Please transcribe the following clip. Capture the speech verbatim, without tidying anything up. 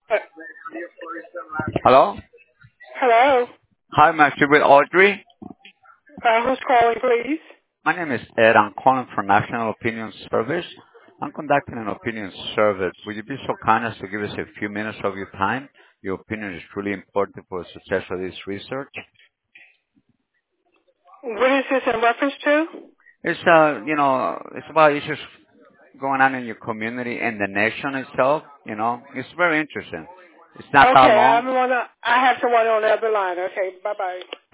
Uh, Hello? hello. Hi, Master with Audrey. Uh, who's calling, please? My name is Ed. I'm calling from National Opinion Service. I'm conducting an opinion survey. Would you be so kind as to give us a few minutes of your time? Your opinion is truly important for the success of this research. What is this in reference to? It's, uh, you know, it's about issues going on in your community and the nation itself. You know, it's very interesting. It's not that Okay, long. I'm on. A, I have someone on the other line. Okay, bye bye.